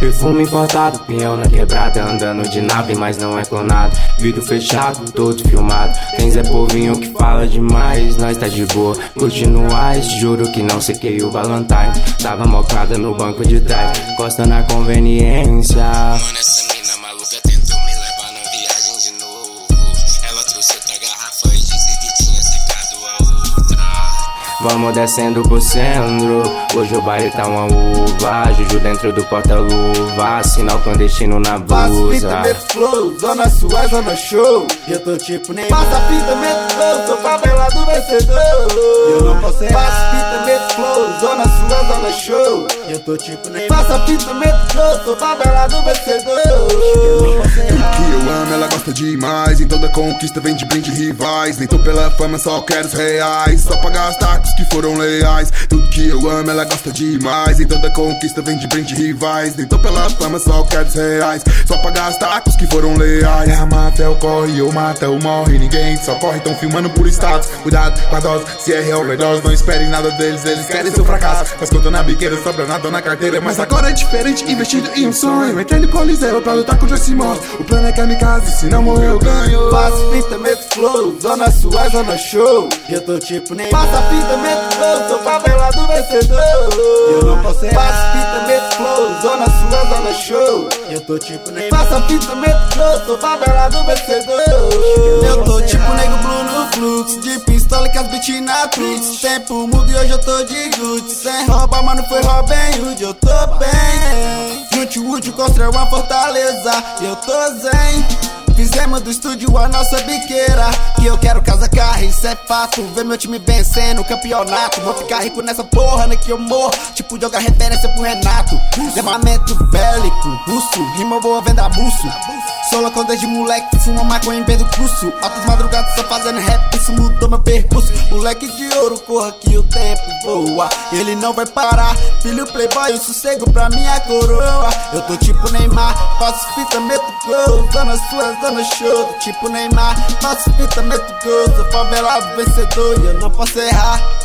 Perfume importado, pinhão na quebrada, andando de nave, mas não é clonado. Vidro fechado, todo filmado. Tem Zé Povinho que fala demais, nós tá de boa, curtindo o ice. Juro que não sequei o Valentine. Tava mocada no banco de trás, costa na conveniência. Mano, essa mina maluca tentou me levar na viagem de novo. Ela trouxe outra garrafa e disse que tinha secado a outra. Vamos descendo pro centro, hoje o baile tá uma uva. Juju dentro do porta-luva, sinal clandestino na Faço fita, blusa. meto flow, zona suave, zona show. Eu tô tipo nem passa fita, meto flow, sou favela do vencedor. Eu não posso errar. Faço fita, meto flow, zona suave, zona show. Eu tô tipo nem passa fita, meto flow, sou favela do vencedor. Eu não posso errar. Tudo que eu amo, ela gosta demais. Em toda conquista vem de brinde rivais. Nem tô pela fama, só quero os reais. Só pagar os tacos que foram leais. Tudo que eu amo, ela gosta demais. Em toda conquista vem de brinde rivais. Nem tô pela fama, só quero os reais. Só pagar os tacos que foram leais. É a mata, o corre, eu mata, eu morre. Ninguém só corre, tão filmando por status. Cuidado com a dose, se é real, dose. Não esperem nada deles, eles querem seu fracasso. Mas conta na biqueira, sobra nada na carteira. Mas agora é diferente, investido em um sonho. Entrei no Coliseu pra lutar contra esse monstro. O plano é kamikaze, se não morrer eu ganho. Faço fita, meto flow, zona suave, zona show. Eu tô tipo nem passa fita, meto flow, sou favela do vencedor. Eu não posso errar. Faço fita, meto flow, zona suave, zona show. Eu tô tipo nem passa fita, meto flow, sou favela do vencedor. Eu tô tipo nego blue no fluxo, de pistola que as beat na truques. Tempo mudo e hoje eu tô de good. Sem rouba, mano, foi Robin Hood, eu tô bem. Junte o útil, construiu uma fortaleza, eu tô zen. Fizemos do estúdio a nossa biqueira. Que eu quero casa, carro, isso é fato. Ver meu time vencendo o campeonato. Vou ficar rico nessa porra, né, que eu morro. Tipo, jogar referência pro Renato. Armamento bélico, russo. Rima boa, venda buço. Solo com desde moleque, fuma maconha em vez do curso. Altas madrugadas só fazendo rap, isso mudou meu percurso. Moleque de ouro, corra que o tempo voa. Ele não vai parar, filho playboy, o sossego pra minha coroa. Eu tô tipo Neymar, faço fita, meto gol. Zona sua, zona show, tô tipo Neymar. Faço fita, meto gol, sou favelado vencedor e eu não posso errar.